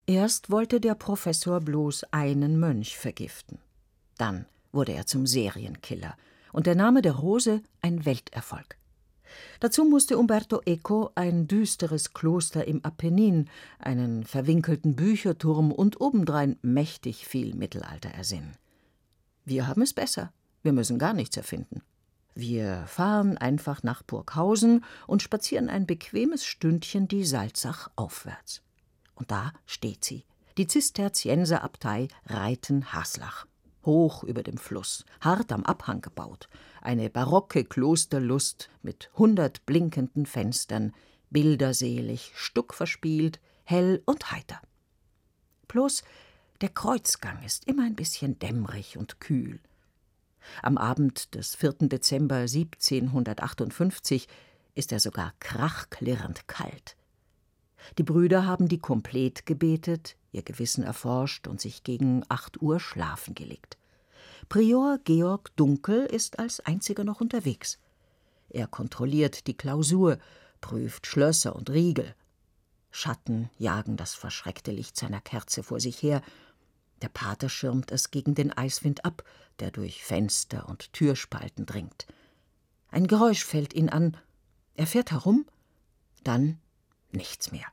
Erst wollte der Professor bloß einen Mönch vergiften. Dann wurde er zum Serienkiller und der Name der Rose ein Welterfolg. Dazu musste Umberto Eco ein düsteres Kloster im Apennin, einen verwinkelten Bücherturm und obendrein mächtig viel Mittelalter ersinnen. Wir haben es besser. Wir müssen gar nichts erfinden. Wir fahren einfach nach Burghausen und spazieren ein bequemes Stündchen die Salzach aufwärts. Und da steht sie, die Zisterzienserabtei Reiten-Haslach. Hoch über dem Fluss, hart am Abhang gebaut, eine barocke Klosterlust mit 100 blinkenden Fenstern, bilderselig, stuckverspielt, hell und heiter. Bloß der Kreuzgang ist immer ein bisschen dämmerig und kühl. Am Abend des 4. Dezember 1758 ist er sogar krachklirrend kalt. Die Brüder haben die Komplet gebetet, ihr Gewissen erforscht und sich gegen 8 Uhr schlafen gelegt. Prior Georg Dunkel ist als einziger noch unterwegs. Er kontrolliert die Klausur, prüft Schlösser und Riegel. Schatten jagen das verschreckte Licht seiner Kerze vor sich her. Der Pater schirmt es gegen den Eiswind ab, der durch Fenster und Türspalten dringt. Ein Geräusch fällt ihn an. Er fährt herum, dann nichts mehr.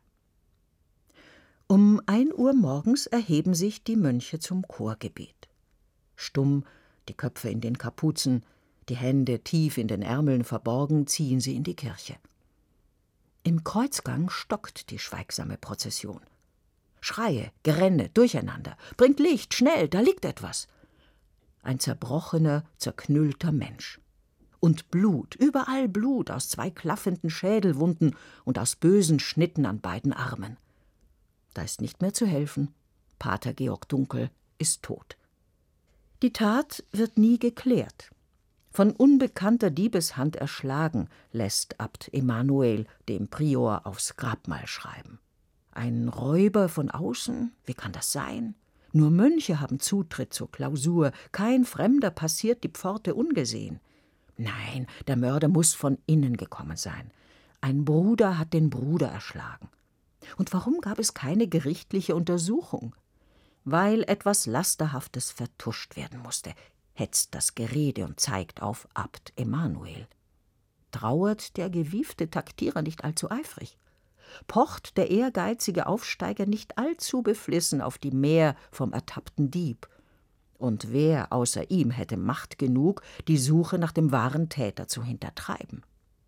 Um 1 Uhr morgens erheben sich die Mönche zum Chorgebet. Stumm, die Köpfe in den Kapuzen, die Hände tief in den Ärmeln verborgen, ziehen sie in die Kirche. Im Kreuzgang stockt die schweigsame Prozession. Schreie, Gerenne, Durcheinander. Bringt Licht, schnell, da liegt etwas. Ein zerbrochener, zerknüllter Mensch. Und Blut, überall Blut, aus 2 klaffenden Schädelwunden und aus bösen Schnitten an beiden Armen. Da ist nicht mehr zu helfen. Pater Georg Dunkel ist tot. Die Tat wird nie geklärt. Von unbekannter Diebeshand erschlagen, lässt Abt Emanuel dem Prior aufs Grabmal schreiben. Ein Räuber von außen? Wie kann das sein? Nur Mönche haben Zutritt zur Klausur. Kein Fremder passiert die Pforte ungesehen. Nein, der Mörder muss von innen gekommen sein. Ein Bruder hat den Bruder erschlagen. Und warum gab es keine gerichtliche Untersuchung? Weil etwas Lasterhaftes vertuscht werden musste, hetzt das Gerede und zeigt auf Abt Emanuel. Trauert der gewiefte Taktierer nicht allzu eifrig? Pocht der ehrgeizige Aufsteiger nicht allzu beflissen auf die Mär vom ertappten Dieb? Und wer außer ihm hätte Macht genug, die Suche nach dem wahren Täter zu hintertreiben?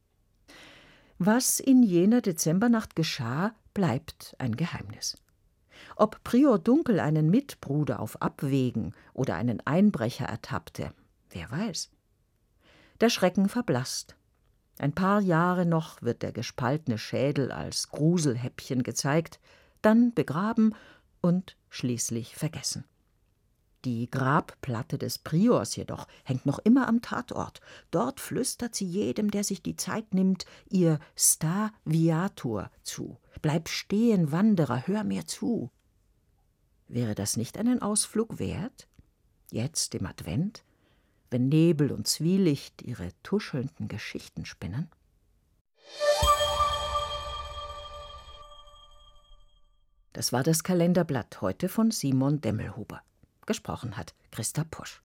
Was in jener Dezembernacht geschah, bleibt ein Geheimnis. Ob Prior Dunkel einen Mitbruder auf Abwägen oder einen Einbrecher ertappte, wer weiß. Der Schrecken verblasst. Ein paar Jahre noch wird der gespaltene Schädel als Gruselhäppchen gezeigt, dann begraben und schließlich vergessen. Die Grabplatte des Priors jedoch hängt noch immer am Tatort. Dort flüstert sie jedem, der sich die Zeit nimmt, ihr Sta Viator zu. Bleib stehen, Wanderer, hör mir zu. Wäre das nicht einen Ausflug wert? Jetzt im Advent, wenn Nebel und Zwielicht ihre tuschelnden Geschichten spinnen? Das war das Kalenderblatt heute von Simon Demmelhuber. Gesprochen hat Christa Pusch.